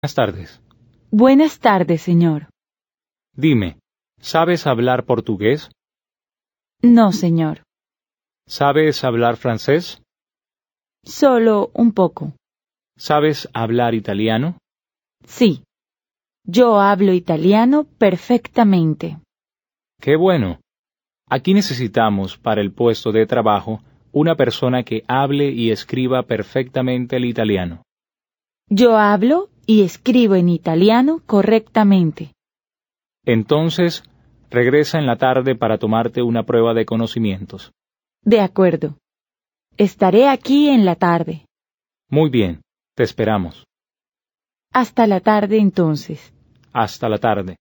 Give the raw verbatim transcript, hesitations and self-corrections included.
Buenas tardes. Buenas tardes, señor. Dime, ¿sabes hablar portugués? No, señor. ¿Sabes hablar francés? Solo un poco. ¿Sabes hablar italiano? Sí. Yo hablo italiano perfectamente. ¡Qué bueno! Aquí necesitamos, para el puesto de trabajo, una persona que hable y escriba perfectamente el italiano. Yo hablo y escribo en italiano correctamente. Entonces, regresa en la tarde para tomarte una prueba de conocimientos. De acuerdo. Estaré aquí en la tarde. Muy bien, te esperamos. Hasta la tarde entonces. Hasta la tarde.